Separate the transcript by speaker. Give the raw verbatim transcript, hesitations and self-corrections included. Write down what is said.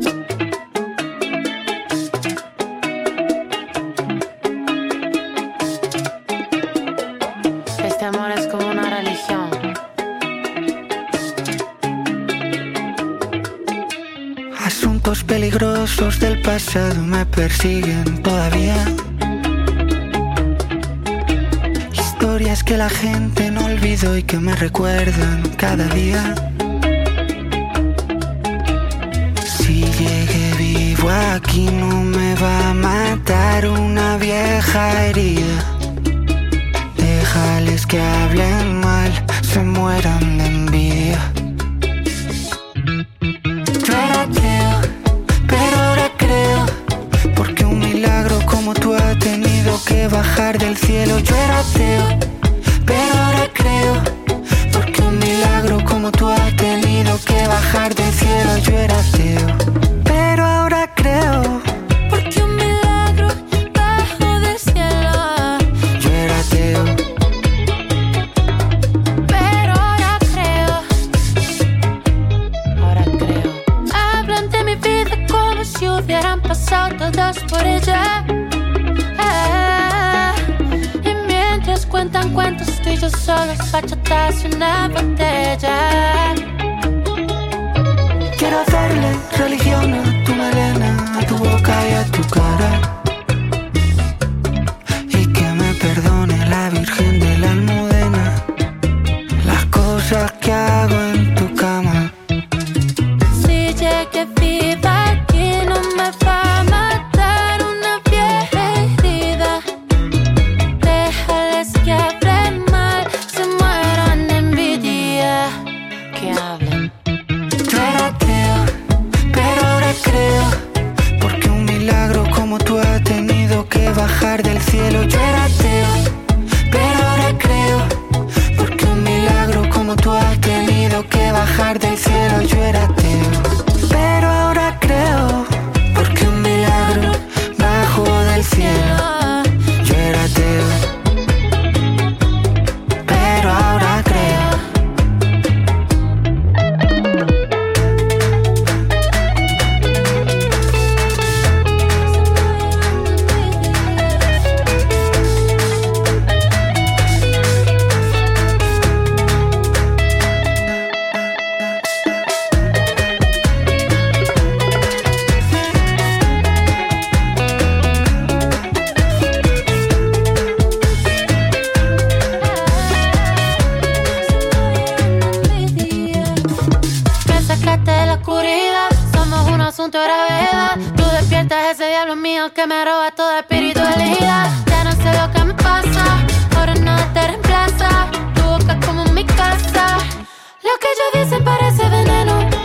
Speaker 1: Este amor es como una religión.
Speaker 2: Asuntos peligrosos del pasado me persiguen todavía. Historias que la gente no olvidó y que me recuerdan cada día. Si llegué vivo aquí no me va a matar una vieja herida. Déjales que hablen mal, se mueran de envidia. Yo era ateo, pero ahora creo, porque un milagro como tú ha tenido que bajar del cielo. Yo era ateo, pero ahora creo, porque un milagro como tú ha tenido que bajar del cielo. Yo era ateo, pero ahora creo,
Speaker 3: porque un milagro bajó del cielo.
Speaker 2: yo era ateo,
Speaker 3: Pero ahora creo,
Speaker 1: Ahora creo.
Speaker 3: hablan de mi vida como si hubieran pasado todos por ella. Ah, y mientras cuentan cuentos, tú y yo solos, bachatas y una botella.
Speaker 2: quiero hacerle religión a tu melena, a tu boca y a tu cara. Y que me perdone la Virgen de la Almudena las cosas que hago en tu cama.
Speaker 3: Si llegué viva aquí no me va a matar una vieja herida. Déjales que hablen mal, se mueran de envidia.
Speaker 1: Que hablen.
Speaker 2: Yo era ateo, pero ahora creo, porque un milagro como tú ha tenido que bajar del cielo. Yo era ateo, pero ahora creo, porque un milagro como tú ha tenido que bajar del cielo. Yo era ateo, pero ahora creo, porque un milagro bajó del cielo. Yo era ateo, pero ahora creo.
Speaker 3: Me sacaste de la oscuridad, somos un asunto de gravedad. Tú despiertas ese diablo mío que me roba toda espiritualidad. Ya no sé lo que me pasa, ahora nada te reemplaza. Tu boca es como mi casa, lo que ellos dicen parece veneno.